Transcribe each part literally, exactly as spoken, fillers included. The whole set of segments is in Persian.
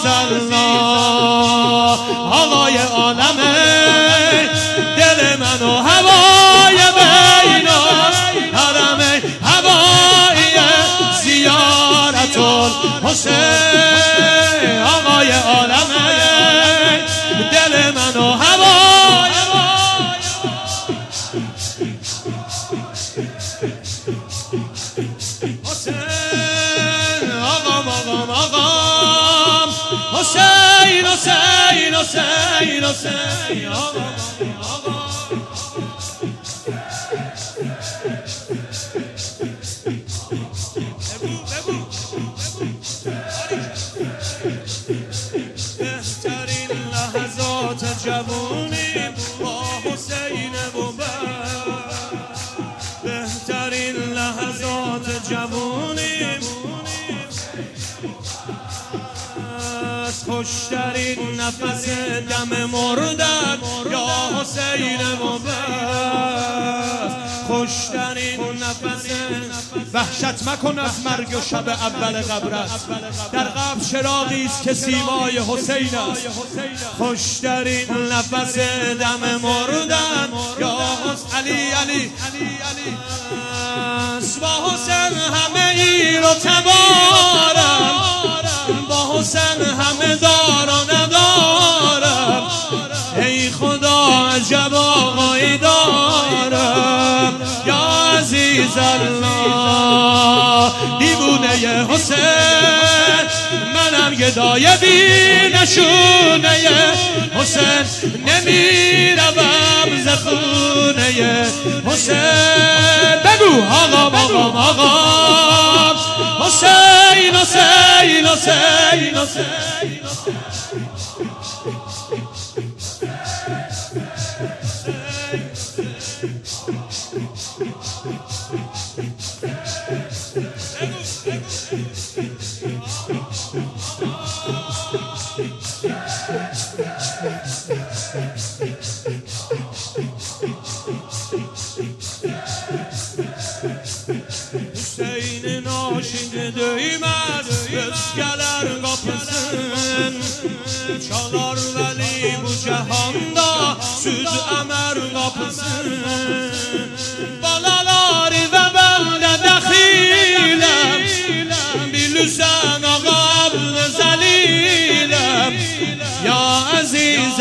عزیز الله آقای عالمه دل من و هوای بین حرمین هوای زیارت الحسین آقای عالمه دل من و هوای حسین آقام آقام آقام حسین حسین حسین حسین آقام آقام بهترین لحظات جوونی با حسین بود بهترین لحظات جوونی خوشترین نفس دم مردن یا حسین بود خوشترین نفس وحشت مکن از مرگ و شب اول قبرت در قبر چراغی است که سیمای حسین است خوشترین نفس دم مردن یا حسین علی علی با حسین همه ای رو تبارم با حسین همه دار و ندارم ای خدا عجب آقایی دارم یا عزیز الله دیوونه حسین منم گدای بی نشونه حسین نمیروم ز خونه حسین بگو آقام آقام آقام حسین حسین حسین حسین Hüseyin aşığı değmez Rüzgarlar kapısın Çalar veli bu cihanda Süd emer kapısın Balalar ve ben de dahilem Bilüsen ağam zelilem Ya aziz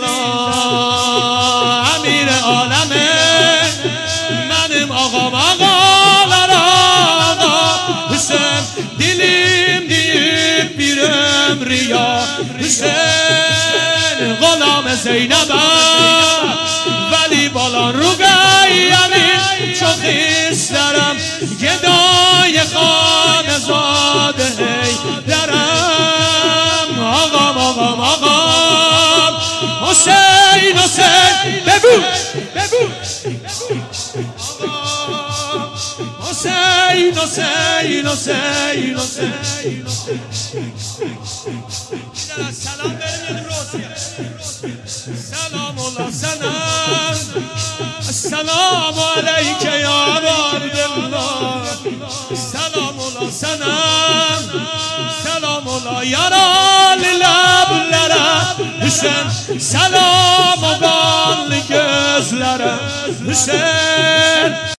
Allah Emir aleme Benim ağam ağalar ağa Hüseyin dilim deyip bir ömrü ya Hüseyin Gulam Zeynep'e Veli balan Rugayye'nin çok isterim Gedای خانزاده هیدرم آقام آقام آقام حسین حسین بگو بگو حسین حسین حسین حسین سلام بریم روزیه سلام الله سلام السلام علیک یا عبدالله سلام الله سلام سلام الله یارال لبلره حسین سلام و بال gözlere Hüseyin